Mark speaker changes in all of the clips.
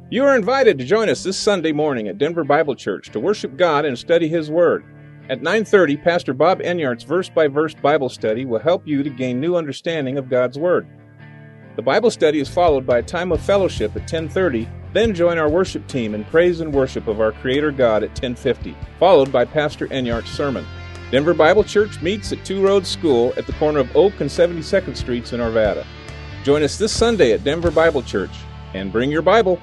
Speaker 1: You are invited to join us this Sunday morning at Denver Bible Church to worship God and study His Word. At 9:30, Pastor Bob Enyart's verse-by-verse Bible study will help you to gain new understanding of God's Word. The Bible study is followed by a time of fellowship at 10:30, then join our worship team in praise and worship of our Creator God at 10:50, followed by Pastor Enyart's sermon. Denver Bible Church meets at Two Roads School at the corner of Oak and 72nd Streets in Arvada. Join us this Sunday at Denver Bible Church, and bring your Bible.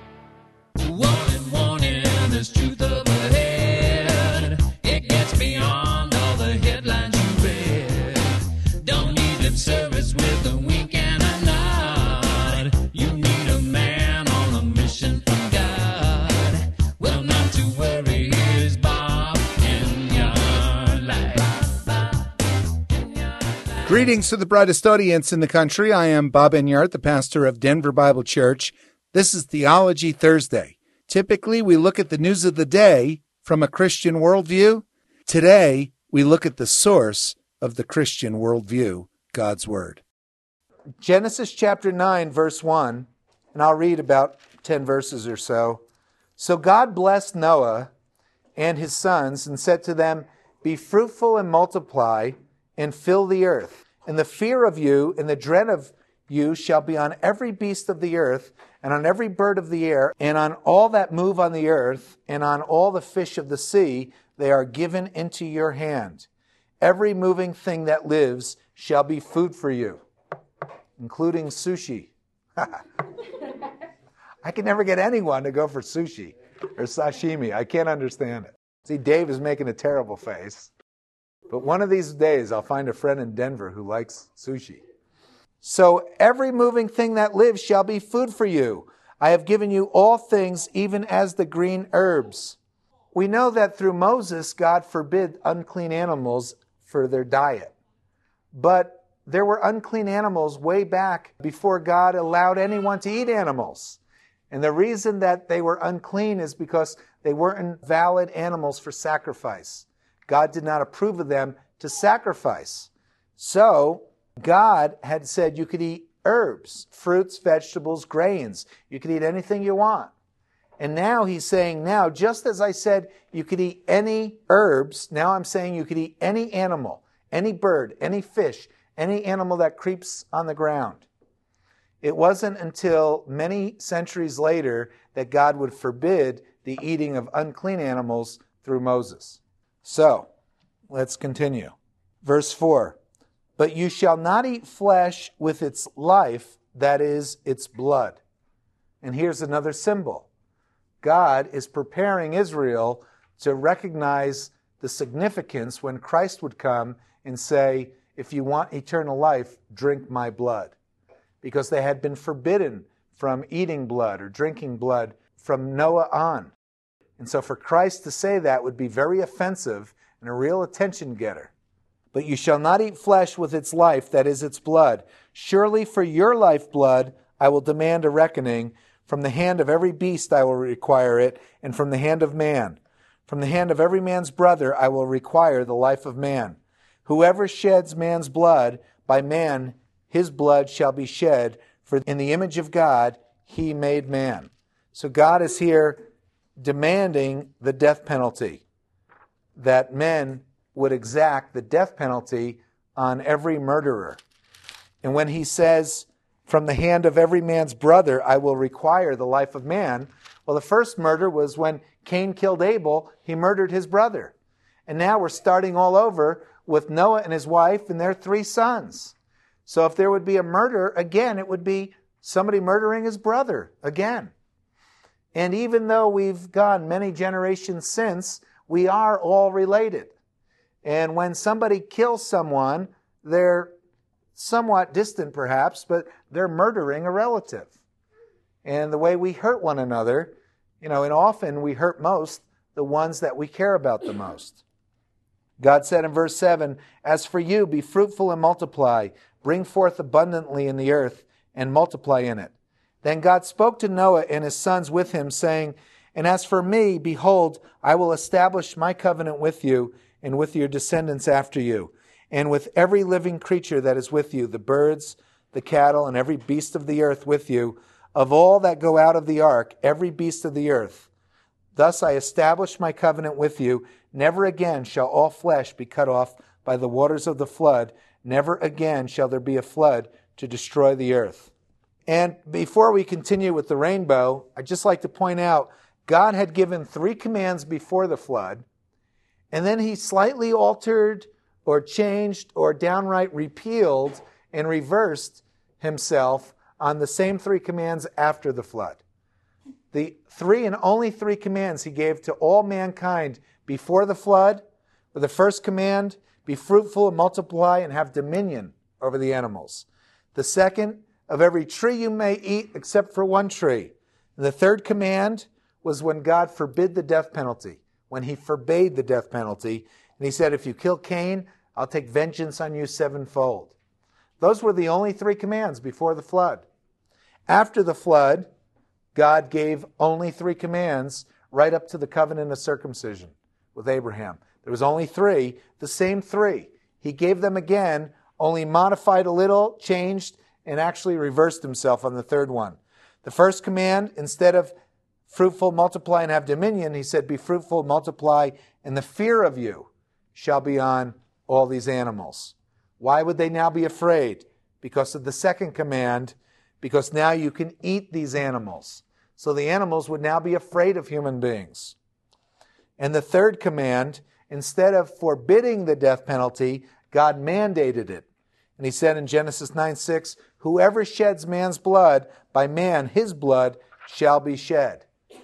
Speaker 2: Warning, there's truth up ahead. It gets beyond all the headlines you read. Don't need lip service with a wink and a nod. You need a man on a mission from God. Well, not to worry, here's Bob Enyart Live.
Speaker 3: Greetings to the brightest audience in the country. I am Bob Enyart, the pastor of Denver Bible Church. This is Theology Thursday. Typically, we look at the news of the day from a Christian worldview. Today, we look at the source of the Christian worldview, God's Word. Genesis chapter 9, verse 1, and I'll read about 10 verses or so. So God blessed Noah and his sons and said to them, "Be fruitful and multiply and fill the earth. And the fear of you and the dread of you shall be on every beast of the earth, and on every bird of the air, and on all that move on the earth, and on all the fish of the sea. They are given into your hand. Every moving thing that lives shall be food for you," including sushi. I can never get anyone to go for sushi or sashimi. I can't understand it. See, Dave is making a terrible face. But one of these days, I'll find a friend in Denver who likes sushi. So every moving thing that lives shall be food for you. I have given you all things, even as the green herbs. We know that through Moses, God forbid unclean animals for their diet. But there were unclean animals way back before God allowed anyone to eat animals. And the reason that they were unclean is because they weren't valid animals for sacrifice. God did not approve of them to sacrifice. So God had said you could eat herbs, fruits, vegetables, grains. You could eat anything you want. And now he's saying, now, just as I said you could eat any herbs, now I'm saying you could eat any animal, any bird, any fish, any animal that creeps on the ground. It wasn't until many centuries later that God would forbid the eating of unclean animals through Moses. So, let's continue. Verse 4. But you shall not eat flesh with its life, that is, its blood. And here's another symbol. God is preparing Israel to recognize the significance when Christ would come and say, if you want eternal life, drink my blood. Because they had been forbidden from eating blood or drinking blood from Noah on. And so for Christ to say that would be very offensive and a real attention getter. But you shall not eat flesh with its life, that is, its blood. Surely for your lifeblood I will demand a reckoning. From the hand of every beast I will require it, and from the hand of man. From the hand of every man's brother I will require the life of man. Whoever sheds man's blood, by man his blood shall be shed, for in the image of God he made man. So God is here demanding the death penalty, that men would exact the death penalty on every murderer. And when he says, from the hand of every man's brother, I will require the life of man. Well, the first murder was when Cain killed Abel. He murdered his brother. And now we're starting all over with Noah and his wife and their 3 sons. So if there would be a murder, again, it would be somebody murdering his brother again. And even though we've gone many generations since, we are all related. And when somebody kills someone, they're somewhat distant perhaps, but they're murdering a relative. And the way we hurt one another, and often we hurt most the ones that we care about the most. God said in verse 7, as for you, be fruitful and multiply, bring forth abundantly in the earth and multiply in it. Then God spoke to Noah and his sons with him, saying, and as for me, behold, I will establish my covenant with you and with your descendants after you, and with every living creature that is with you, the birds, the cattle, and every beast of the earth with you, of all that go out of the ark, every beast of the earth. Thus I establish my covenant with you. Never again shall all flesh be cut off by the waters of the flood. Never again shall there be a flood to destroy the earth. And before we continue with the rainbow, I'd just like to point out, God had given 3 commands before the flood, and then he slightly altered or changed or downright repealed and reversed himself on the same 3 commands after the flood. The 3 and only 3 commands he gave to all mankind before the flood were the first command, be fruitful and multiply and have dominion over the animals. The second, of every tree you may eat except for one tree. And the third command was when God forbid the death penalty, when he forbade the death penalty. And he said, if you kill Cain, I'll take vengeance on you 7-fold. Those were the only 3 commands before the flood. After the flood, God gave only 3 commands right up to the covenant of circumcision with Abraham. There was only 3, the same 3. He gave them again, only modified a little, changed, and actually reversed himself on the third one. The first command, instead of fruitful, multiply, and have dominion, he said, be fruitful, multiply, and the fear of you shall be on all these animals. Why would they now be afraid? Because of the second command, because now you can eat these animals. So the animals would now be afraid of human beings. And the third command, instead of forbidding the death penalty, God mandated it. And he said in Genesis 9:6, whoever sheds man's blood, by man his blood shall be shed.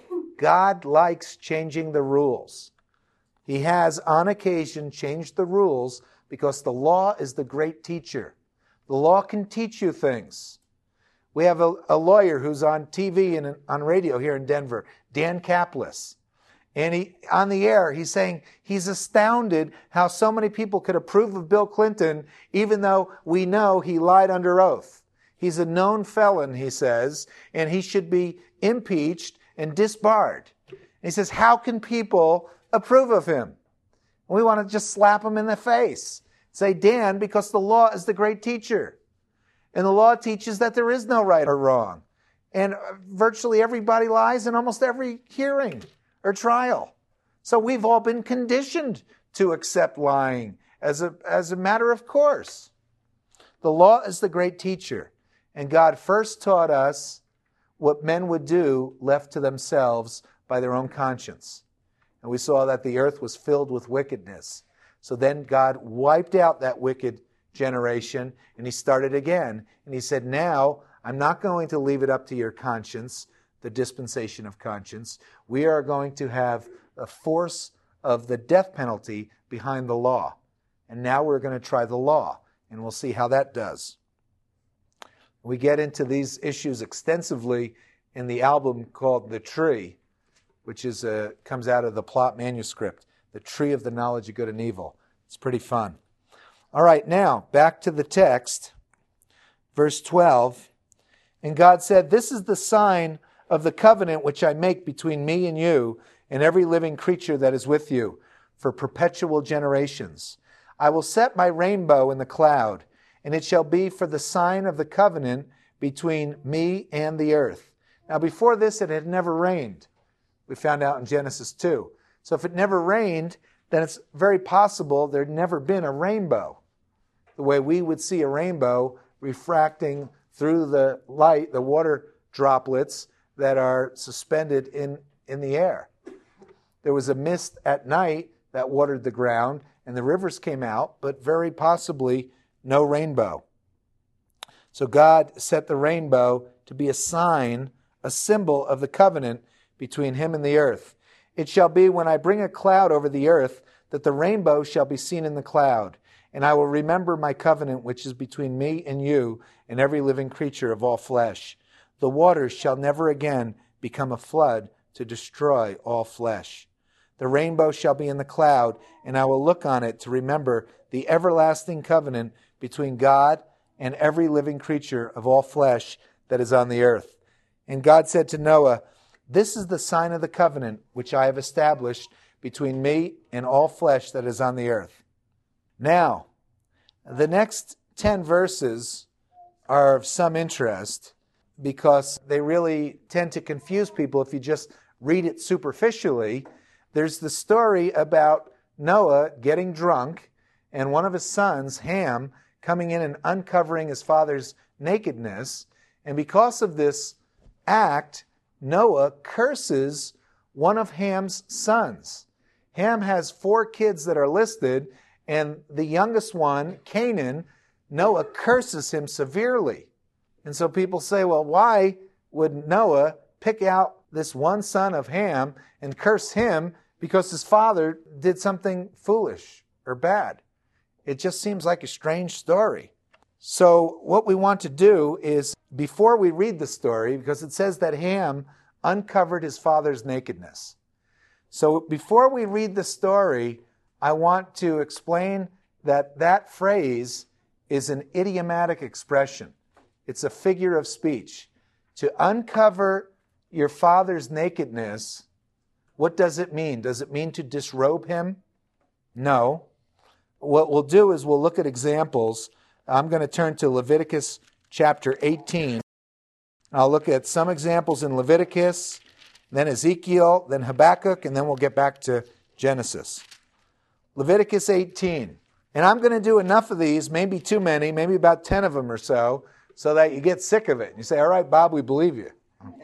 Speaker 3: God likes changing the rules. He has, on occasion, changed the rules because the law is the great teacher. The law can teach you things. We have a lawyer who's on TV and on radio here in Denver, Dan Caplis. And on the air, he's saying he's astounded how so many people could approve of Bill Clinton, even though we know he lied under oath. He's a known felon, he says, and he should be impeached and disbarred. And he says, how can people approve of him? We want to just slap him in the face. Say, Dan, because the law is the great teacher. And the law teaches that there is no right or wrong. And virtually everybody lies in almost every hearing or trial. So we've all been conditioned to accept lying as a matter of course. The law is the great teacher. And God first taught us what men would do left to themselves by their own conscience. And we saw that the earth was filled with wickedness. So then God wiped out that wicked generation, and he started again. And he said, now I'm not going to leave it up to your conscience, the dispensation of conscience. We are going to have a force of the death penalty behind the law. And now we're going to try the law, and we'll see how that does. We get into these issues extensively in the album called The Tree, which comes out of the Plott manuscript, The Tree of the Knowledge of Good and Evil. It's pretty fun. All right, now, back to the text, verse 12. And God said, this is the sign of the covenant which I make between me and you and every living creature that is with you for perpetual generations. I will set my rainbow in the cloud, and it shall be for the sign of the covenant between me and the earth. Now, before this, it had never rained. We found out in Genesis 2. So if it never rained, then it's very possible there'd never been a rainbow. The way we would see a rainbow refracting through the light, the water droplets that are suspended in the air. There was a mist at night that watered the ground, and the rivers came out, but very possibly no rainbow. So God set the rainbow to be a sign, a symbol of the covenant between him and the earth. It shall be when I bring a cloud over the earth that the rainbow shall be seen in the cloud. And I will remember my covenant which is between me and you and every living creature of all flesh. The waters shall never again become a flood to destroy all flesh. The rainbow shall be in the cloud, and I will look on it to remember the everlasting covenant between God and every living creature of all flesh that is on the earth. And God said to Noah, this is the sign of the covenant which I have established between me and all flesh that is on the earth. Now, the next 10 verses are of some interest. because they really tend to confuse people if you just read it superficially. There's the story about Noah getting drunk and one of his sons, Ham, coming in and uncovering his father's nakedness. And because of this act, Noah curses one of Ham's sons. Ham has 4 kids that are listed, and the youngest one, Canaan, Noah curses him severely. And so people say, well, why would Noah pick out this one son of Ham and curse him because his father did something foolish or bad? It just seems like a strange story. So what we want to do is, before we read the story, because it says that Ham uncovered his father's nakedness. So before we read the story, I want to explain that that phrase is an idiomatic expression. It's a figure of speech. To uncover your father's nakedness, what does it mean? Does it mean to disrobe him? No. What we'll do is we'll look at examples. I'm going to turn to Leviticus chapter 18. I'll look at some examples in Leviticus, then Ezekiel, then Habakkuk, and then we'll get back to Genesis. Leviticus 18. And I'm going to do enough of these, maybe too many, maybe about 10 of them or so that you get sick of it. You say, all right, Bob, we believe you.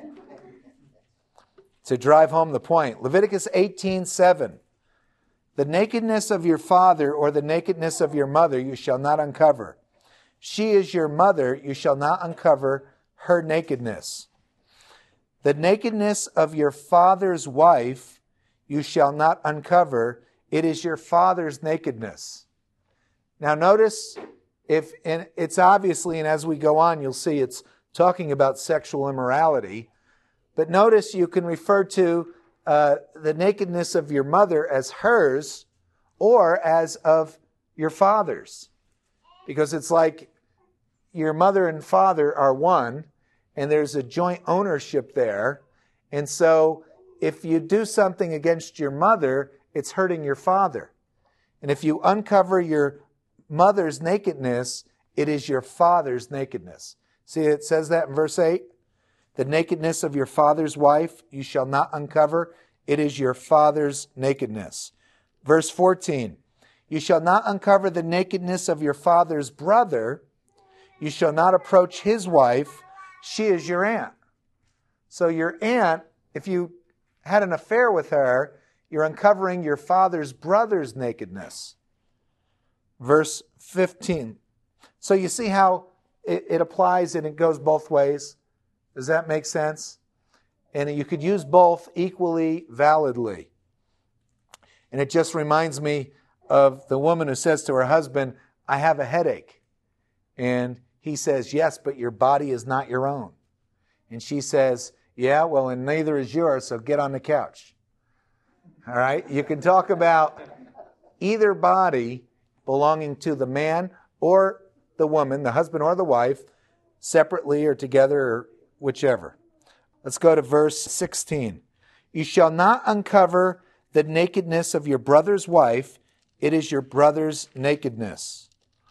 Speaker 3: To drive home the point. Leviticus 18:7. The nakedness of your father or the nakedness of your mother you shall not uncover. She is your mother, you shall not uncover her nakedness. The nakedness of your father's wife you shall not uncover. It is your father's nakedness. Now notice, it's obviously, and as we go on, you'll see it's talking about sexual immorality. But notice you can refer to the nakedness of your mother as hers or as of your father's. Because it's like your mother and father are one, and there's a joint ownership there. And so if you do something against your mother, it's hurting your father. And if you uncover your mother's nakedness, it is your father's nakedness. See, it says that in verse 8. The nakedness of your father's wife you shall not uncover. It is your father's nakedness. Verse 14. You shall not uncover the nakedness of your father's brother. You shall not approach his wife. She is your aunt. So your aunt, if you had an affair with her, you're uncovering your father's brother's nakedness. Verse 15. So you see how it applies and it goes both ways? Does that make sense? And you could use both equally validly. And it just reminds me of the woman who says to her husband, I have a headache. And he says, yes, but your body is not your own. And she says, yeah, well, and neither is yours, so get on the couch. All right? You can talk about either body belonging to the man or the woman, the husband or the wife, separately or together or whichever. Let's go to verse 16. You shall not uncover the nakedness of your brother's wife. It is your brother's nakedness.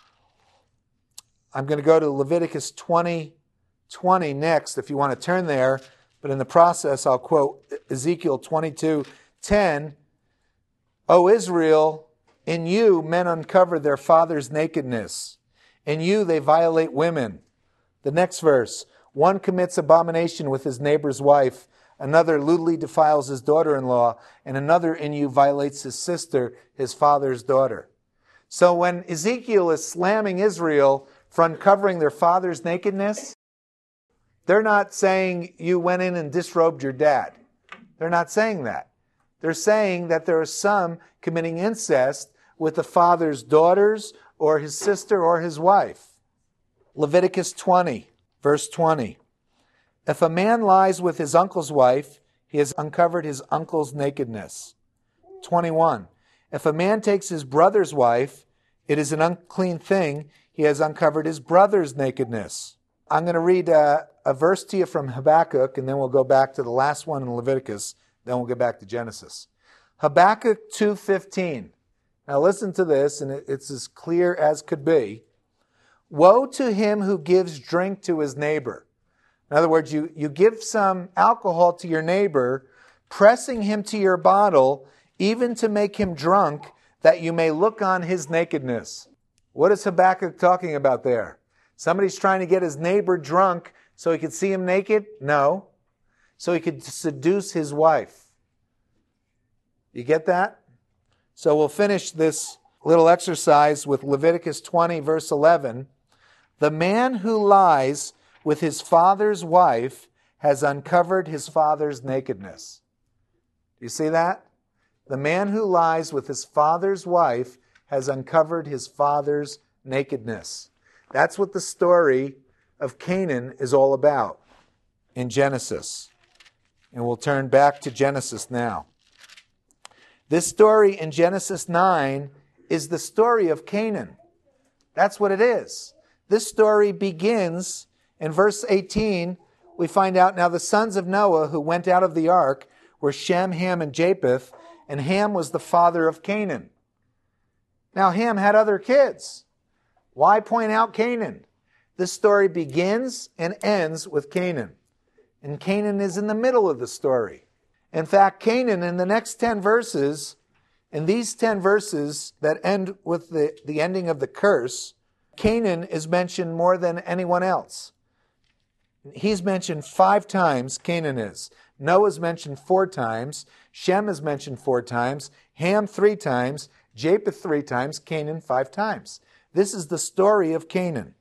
Speaker 3: I'm going to go to Leviticus 20:20 next, if you want to turn there. But in the process, I'll quote Ezekiel 22:10. O Israel, in you men uncover their father's nakedness. In you they violate women. The next verse. One commits abomination with his neighbor's wife. Another lewdly defiles his daughter-in-law. And another in you violates his sister, his father's daughter. So when Ezekiel is slamming Israel for uncovering their father's nakedness, they're not saying you went in and disrobed your dad. They're not saying that. They're saying that there are some committing incest with the father's daughters or his sister or his wife. Leviticus 20, verse 20. If a man lies with his uncle's wife, he has uncovered his uncle's nakedness. 21. If a man takes his brother's wife, it is an unclean thing. He has uncovered his brother's nakedness. I'm going to read a verse to you from Habakkuk, and then we'll go back to the last one in Leviticus. Then we'll get back to Genesis. Habakkuk 2:15. Now listen to this, and it's as clear as could be. Woe to him who gives drink to his neighbor. In other words, you give some alcohol to your neighbor, pressing him to your bottle, even to make him drunk, that you may look on his nakedness. What is Habakkuk talking about there? Somebody's trying to get his neighbor drunk so he could see him naked? No. So he could seduce his wife. You get that? So we'll finish this little exercise with Leviticus 20, verse 11. The man who lies with his father's wife has uncovered his father's nakedness. Do you see that? The man who lies with his father's wife has uncovered his father's nakedness. That's what the story of Canaan is all about in Genesis. And we'll turn back to Genesis now. This story in Genesis 9 is the story of Canaan. That's what it is. This story begins in verse 18. We find out now the sons of Noah who went out of the ark were Shem, Ham, and Japheth, and Ham was the father of Canaan. Now Ham had other kids. Why point out Canaan? This story begins and ends with Canaan. And Canaan is in the middle of the story. In fact, Canaan in the next 10 verses, in these 10 verses that end with the ending of the curse, Canaan is mentioned more than anyone else. He's mentioned 5 times, Canaan is. Noah's mentioned 4 times. Shem is mentioned 4 times. Ham 3 times. Japheth 3 times. Canaan 5 times. This is the story of Canaan.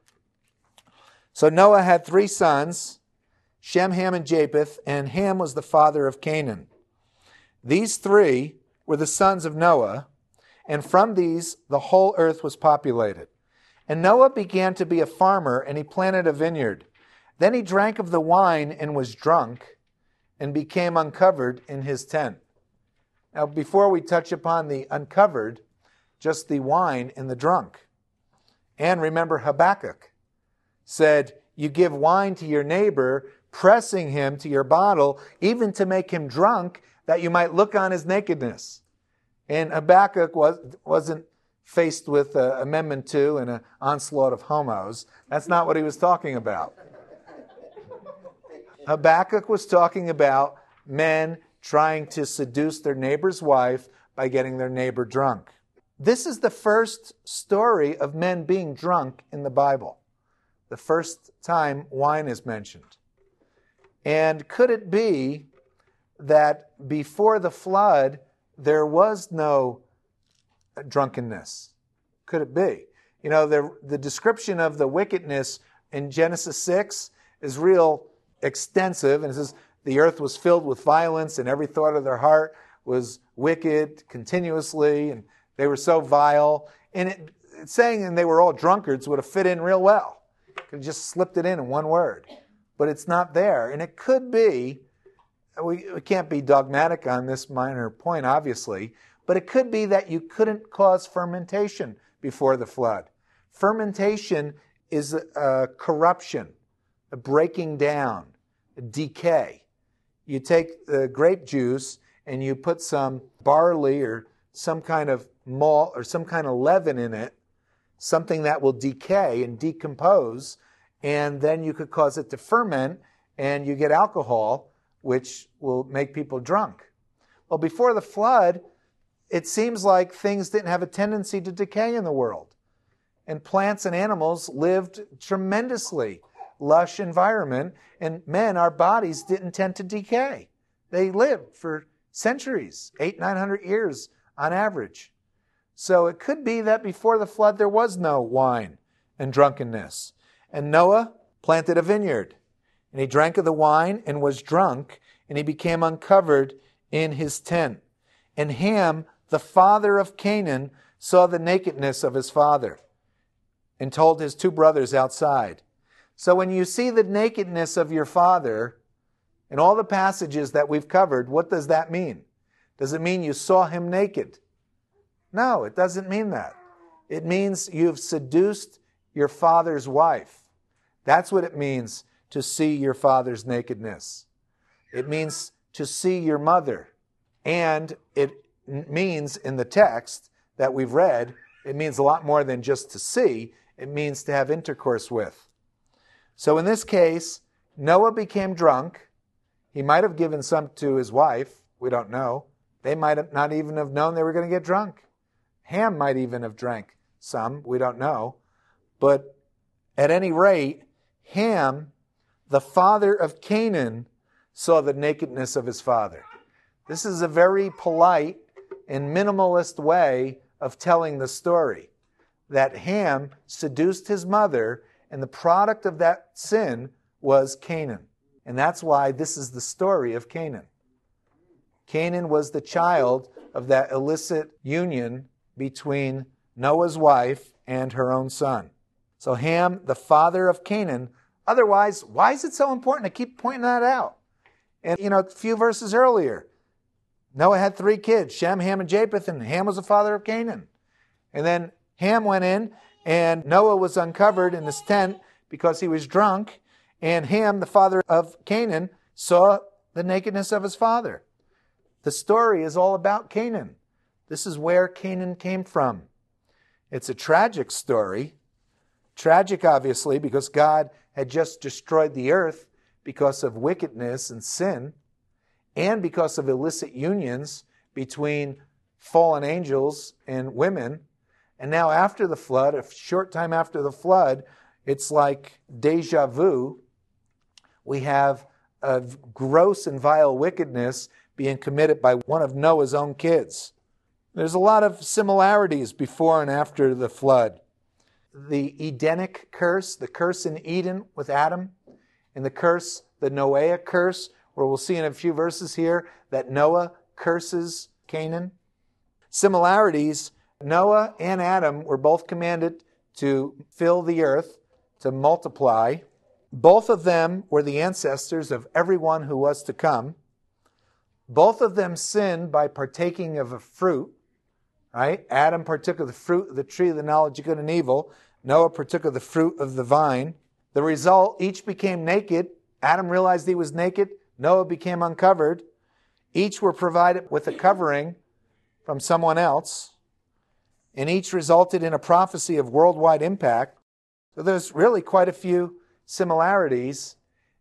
Speaker 3: So Noah had 3 sons, Shem, Ham, and Japheth, and Ham was the father of Canaan. These 3 were the sons of Noah, and from these the whole earth was populated. And Noah began to be a farmer, and he planted a vineyard. Then he drank of the wine and was drunk, and became uncovered in his tent. Now, before we touch upon the uncovered, just the wine and the drunk. And remember, Habakkuk said, you give wine to your neighbor, pressing him to your bottle, even to make him drunk, that you might look on his nakedness. And Habakkuk wasn't faced with Amendment 2 and an onslaught of homos. That's not what he was talking about. Habakkuk was talking about men trying to seduce their neighbor's wife by getting their neighbor drunk. This is the first story of men being drunk in the Bible. The first time wine is mentioned. And could it be that before the flood, there was no drunkenness? Could it be? You know, the description of the wickedness in Genesis 6 is real extensive. And it says, the earth was filled with violence, and every thought of their heart was wicked continuously, and they were so vile. And it's saying and they were all drunkards would have fit in real well. Could have just slipped it in one word. But it's not there. And it could be, we can't be dogmatic on this minor point, obviously, but it could be that you couldn't cause fermentation before the flood. Fermentation is a corruption, a breaking down, a decay. You take the grape juice and you put some barley or some kind of malt or some kind of leaven in it, something that will decay and decompose, and then you could cause it to ferment and you get alcohol, which will make people drunk. Well, before the flood, it seems like things didn't have a tendency to decay in the world. And plants and animals lived tremendously lush environment, and men, our bodies didn't tend to decay. They lived for centuries, 800-900 years on average. So it could be that before the flood there was no wine and drunkenness. And Noah planted a vineyard, and he drank of the wine and was drunk, and he became uncovered in his tent. And Ham, the father of Canaan, saw the nakedness of his father and told his 2 brothers outside. So when you see the nakedness of your father in all the passages that we've covered, what does that mean? Does it mean you saw him naked? No, it doesn't mean that. It means you've seduced your father's wife. That's what it means to see your father's nakedness. It means to see your mother. And it means in the text that we've read, it means a lot more than just to see. It means to have intercourse with. So in this case, Noah became drunk. He might have given some to his wife. We don't know. They might have not even have known they were going to get drunk. Ham might even have drank some. We don't know. But at any rate, Ham, the father of Canaan, saw the nakedness of his father. This is a very polite and minimalist way of telling the story. That Ham seduced his mother, and the product of that sin was Canaan. And that's why this is the story of Canaan. Canaan was the child of that illicit union between Noah's wife and her own son. So Ham, the father of Canaan. Otherwise, why is it so important to keep pointing that out? And, a few verses earlier, Noah had 3 kids, Shem, Ham, and Japheth, and Ham was the father of Canaan. And then Ham went in, and Noah was uncovered in his tent because he was drunk, and Ham, the father of Canaan, saw the nakedness of his father. The story is all about Canaan. This is where Canaan came from. It's a tragic story. Tragic, obviously, because God had just destroyed the earth because of wickedness and sin, and because of illicit unions between fallen angels and women. And now after the flood, a short time after the flood, it's like deja vu. We have a gross and vile wickedness being committed by one of Noah's own kids. There's a lot of similarities before and after the flood. The Edenic curse, the curse in Eden with Adam, and the Noahic curse, where we'll see in a few verses here that Noah curses Canaan. Similarities, Noah and Adam were both commanded to fill the earth, to multiply. Both of them were the ancestors of everyone who was to come. Both of them sinned by partaking of a fruit, right? Adam partook of the fruit of the tree of the knowledge of good and evil. Noah partook of the fruit of the vine. The result, each became naked. Adam realized he was naked. Noah became uncovered. Each were provided with a covering from someone else. And each resulted in a prophecy of worldwide impact. So there's really quite a few similarities.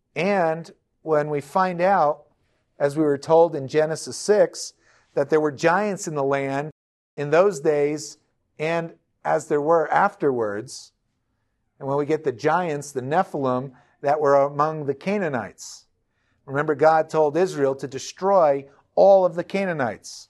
Speaker 3: And when we find out, as we were told in Genesis 6, that there were giants in the land in those days and as there were afterwards. And when we get the giants, the Nephilim, that were among the Canaanites. Remember, God told Israel to destroy all of the Canaanites.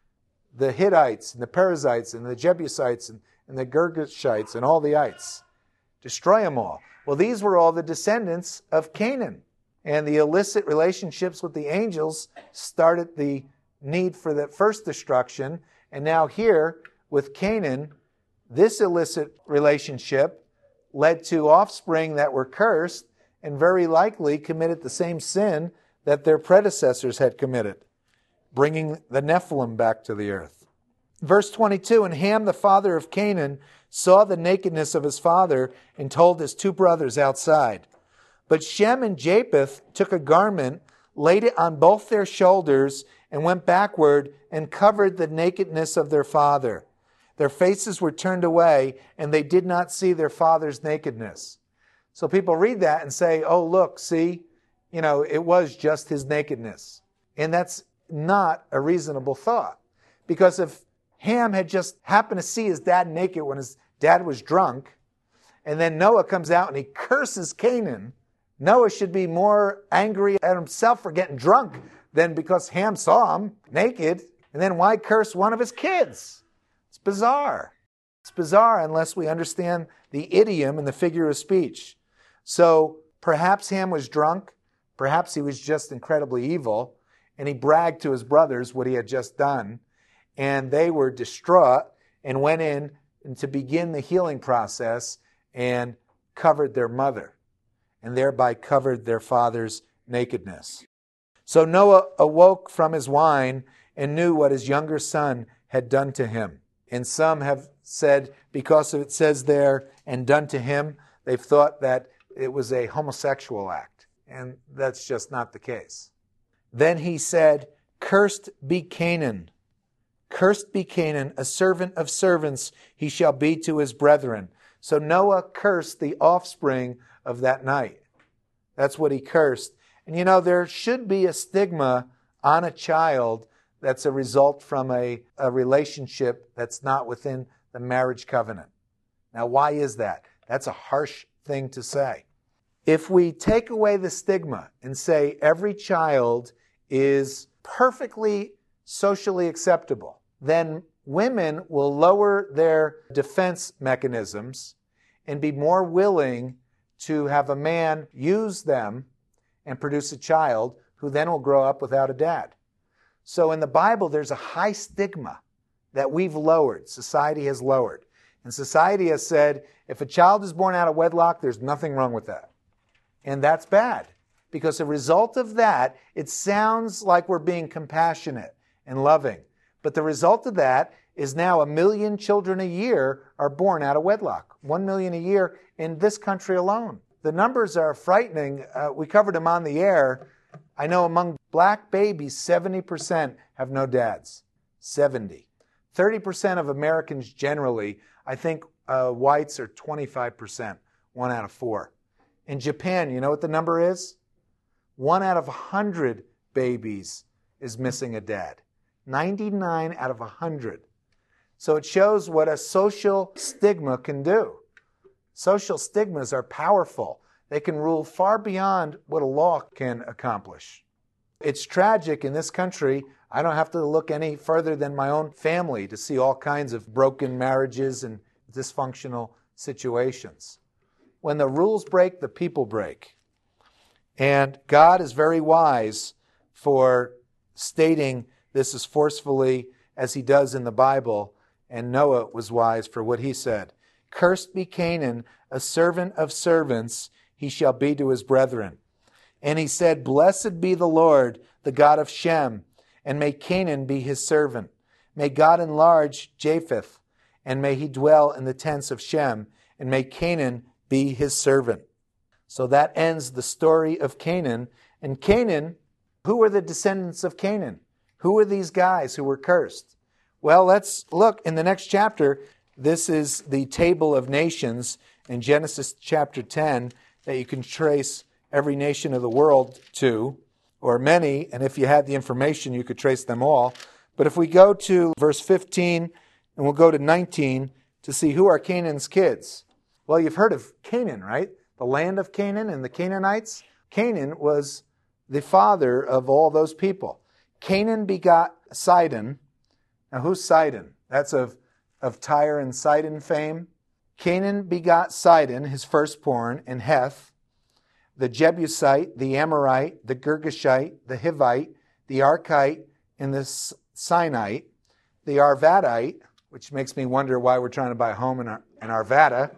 Speaker 3: The Hittites, and the Perizzites, and the Jebusites, and the Girgashites, and all the ites. Destroy them all. Well, these were all the descendants of Canaan. And the illicit relationships with the angels started the need for that first destruction. And now here, with Canaan, this illicit relationship led to offspring that were cursed and very likely committed the same sin that their predecessors had committed, bringing the Nephilim back to the earth. Verse 22, and Ham, the father of Canaan, saw the nakedness of his father and told his 2 brothers outside. But Shem and Japheth took a garment, laid it on both their shoulders, and went backward and covered the nakedness of their father. Their faces were turned away, and they did not see their father's nakedness. So people read that and say, oh, look, see, it was just his nakedness. And that's not a reasonable thought. Because if Ham had just happened to see his dad naked when his dad was drunk, and then Noah comes out and he curses Canaan, Noah should be more angry at himself for getting drunk than because Ham saw him naked. And then why curse one of his kids? It's bizarre. It's bizarre unless we understand the idiom and the figure of speech. So perhaps Ham was drunk. Perhaps he was just incredibly evil. And he bragged to his brothers what he had just done. And they were distraught and went in to begin the healing process and covered their mother, and thereby covered their father's nakedness. So Noah awoke from his wine and knew what his younger son had done to him. And some have said, because it says there, and done to him, they've thought that it was a homosexual act. And that's just not the case. Then he said, cursed be Canaan. Cursed be Canaan, a servant of servants he shall be to his brethren. So Noah cursed the offspring of that night. That's what he cursed. And there should be a stigma on a child that's a result from a relationship that's not within the marriage covenant. Now, why is that? That's a harsh thing to say. If we take away the stigma and say every child is perfectly socially acceptable, then women will lower their defense mechanisms and be more willing to have a man use them and produce a child who then will grow up without a dad. So in the Bible, there's a high stigma that we've lowered, society has lowered. And society has said, if a child is born out of wedlock, there's nothing wrong with that. And that's bad, because as a result of that, it sounds like we're being compassionate and loving. But the result of that is now 1 million children a year are born out of wedlock. 1 million a year in this country alone. The numbers are frightening. We covered them on the air. I know among black babies, 70% have no dads. 70. 30% of Americans generally, I think whites are 25%, 1 out of 4. In Japan, you know what the number is? 1 out of 100 babies is missing a dad. 99 out of 100. So it shows what a social stigma can do. Social stigmas are powerful. They can rule far beyond what a law can accomplish. It's tragic in this country. I don't have to look any further than my own family to see all kinds of broken marriages and dysfunctional situations. When the rules break, the people break. And God is very wise for stating this as forcefully as he does in the Bible, and Noah was wise for what he said. Cursed be Canaan, a servant of servants, he shall be to his brethren. And he said, blessed be the Lord, the God of Shem, and may Canaan be his servant. May God enlarge Japheth, and may he dwell in the tents of Shem, and may Canaan be his servant. So that ends the story of Canaan. And Canaan, who are the descendants of Canaan? Who are these guys who were cursed? Well, let's look in the next chapter. This is the table of nations in Genesis chapter 10 that you can trace every nation of the world to, or many, and if you had the information, you could trace them all. But if we go to verse 15, and we'll go to 19 to see who are Canaan's kids. Well, you've heard of Canaan, right? The land of Canaan and the Canaanites. Canaan was the father of all those people. Canaan begot Sidon. Now, who's Sidon? That's of Tyre and Sidon fame. Canaan begot Sidon, his firstborn, and Heth, the Jebusite, the Amorite, the Girgashite, the Hivite, the Archite, and the Sinite, the Arvadite, which makes me wonder why we're trying to buy a home in Arvada.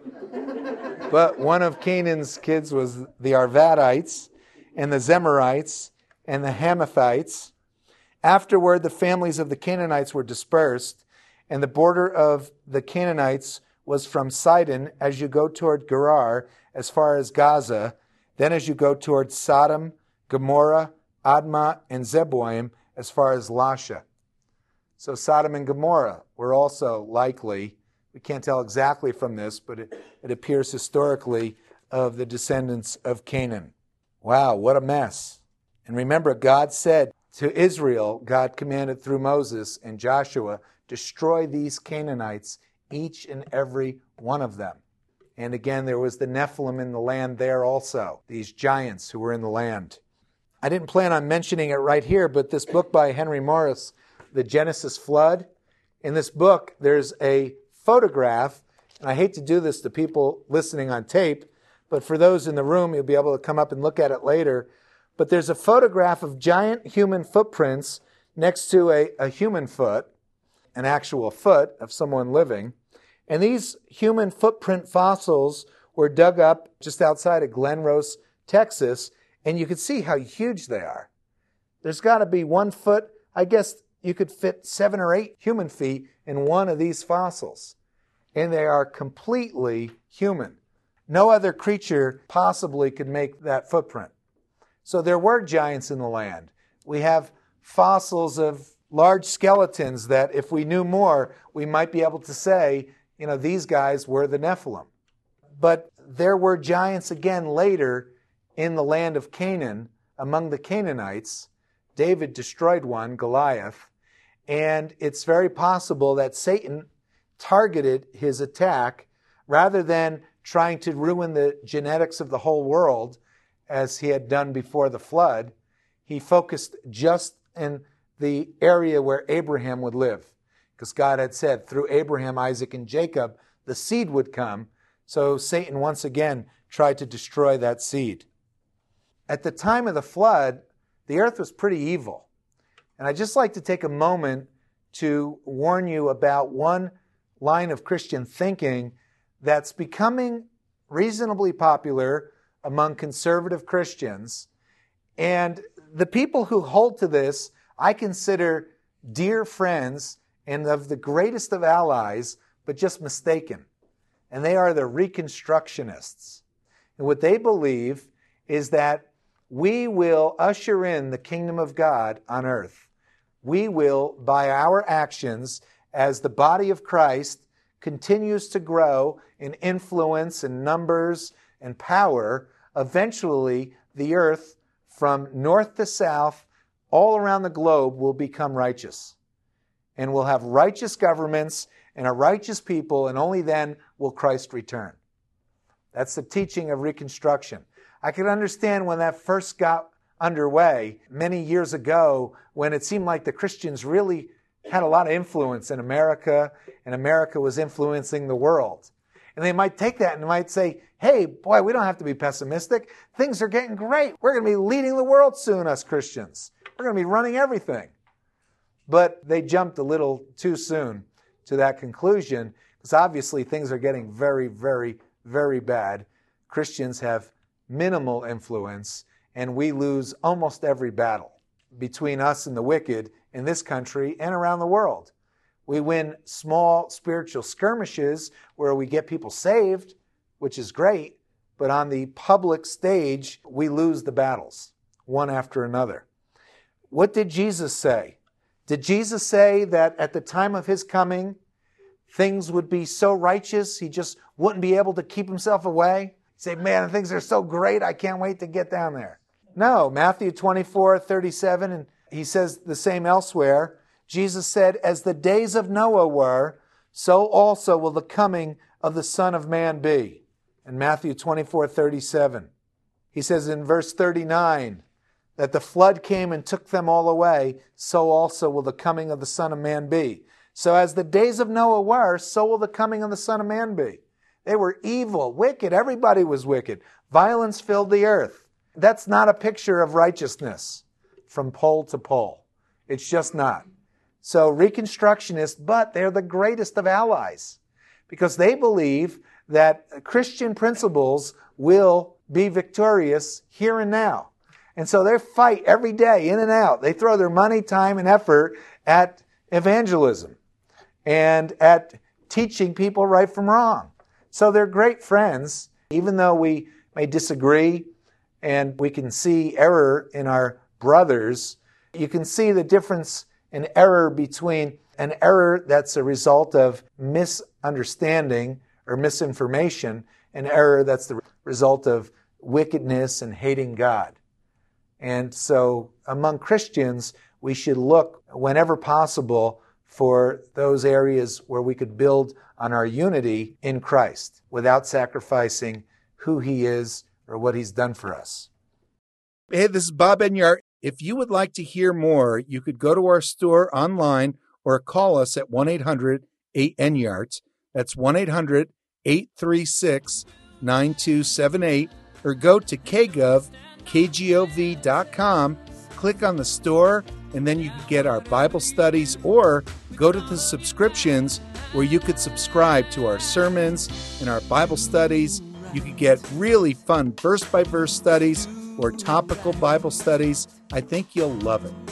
Speaker 3: But one of Canaan's kids was the Arvadites, and the Zemarites, and the Hamathites. Afterward, the families of the Canaanites were dispersed, and the border of the Canaanites was from Sidon as you go toward Gerar, as far as Gaza, then as you go toward Sodom, Gomorrah, Admah, and Zeboim, as far as Lasha. So Sodom and Gomorrah were also likely, we can't tell exactly from this, but it appears historically, of the descendants of Canaan. Wow, what a mess. And remember, God said to Israel, God commanded through Moses and Joshua, destroy these Canaanites, each and every one of them. And again, there was the Nephilim in the land there also, these giants who were in the land. I didn't plan on mentioning it right here, but this book by Henry Morris, The Genesis Flood, in this book, there's a photograph, and I hate to do this to people listening on tape, but for those in the room, you'll be able to come up and look at it later. But there's a photograph of giant human footprints next to a human foot, an actual foot of someone living. And these human footprint fossils were dug up just outside of Glen Rose, Texas, and you could see how huge they are. There's got to be 1 foot, I guess you could fit 7 or 8 human feet in one of these fossils. And they are completely human. No other creature possibly could make that footprint. So there were giants in the land. We have fossils of large skeletons that if we knew more, we might be able to say, these guys were the Nephilim. But there were giants again later in the land of Canaan, among the Canaanites. David destroyed one, Goliath, and it's very possible that Satan targeted his attack rather than trying to ruin the genetics of the whole world as he had done before the flood. He focused just in the area where Abraham would live, because God had said through Abraham, Isaac, and Jacob, the seed would come. So Satan once again tried to destroy that seed. At the time of the flood, the earth was pretty evil. And I'd just like to take a moment to warn you about one line of Christian thinking that's becoming reasonably popular among conservative Christians. And the people who hold to this, I consider dear friends and of the greatest of allies, but just mistaken. And they are the Reconstructionists. And what they believe is that we will usher in the kingdom of God on earth. We will, by our actions, as the body of Christ continues to grow in influence and numbers and power, eventually the earth from north to south, all around the globe, will become righteous. And we'll have righteous governments and a righteous people, and only then will Christ return. That's the teaching of Reconstruction. I could understand when that first got underway many years ago, when it seemed like the Christians really had a lot of influence in America, and America was influencing the world. And they might take that and might say, hey, boy, we don't have to be pessimistic. Things are getting great. We're going to be leading the world soon, us Christians. We're going to be running everything. But they jumped a little too soon to that conclusion, because obviously things are getting very, very, very bad. Christians have minimal influence, and we lose almost every battle between us and the wicked in this country and around the world. We win small spiritual skirmishes where we get people saved, which is great, but on the public stage, we lose the battles, one after another. What did Jesus say? Did Jesus say that at the time of his coming, things would be so righteous, he just wouldn't be able to keep himself away? He'd say, man, things are so great, I can't wait to get down there. No, Matthew 24:37, and he says the same elsewhere. Jesus said, as the days of Noah were, so also will the coming of the Son of Man be. In Matthew 24:37. He says in verse 39, that the flood came and took them all away, so also will the coming of the Son of Man be. So as the days of Noah were, so will the coming of the Son of Man be. They were evil, wicked. Everybody was wicked. Violence filled the earth. That's not a picture of righteousness from pole to pole. It's just not. So Reconstructionists, but they're the greatest of allies, because they believe that Christian principles will be victorious here and now. And so they fight every day, in and out. They throw their money, time, and effort at evangelism and at teaching people right from wrong. So they're great friends, even though we may disagree and we can see error in our brothers. You can see the difference in error between an error that's a result of misunderstanding or misinformation, and error that's the result of wickedness and hating God. And so among Christians, we should look whenever possible for those areas where we could build on our unity in Christ without sacrificing who he is or what he's done for us.
Speaker 4: Hey, this is Bob Enyart. If you would like to hear more, you could go to our store online or call us at 1-800-8-ENYART. That's 1-800-836-9278, or go to KGov.com, click on the store, and then you can get our Bible studies, or go to the subscriptions where you could subscribe to our sermons and our Bible studies. You could get really fun verse-by-verse studies or topical Bible studies. I think you'll love it.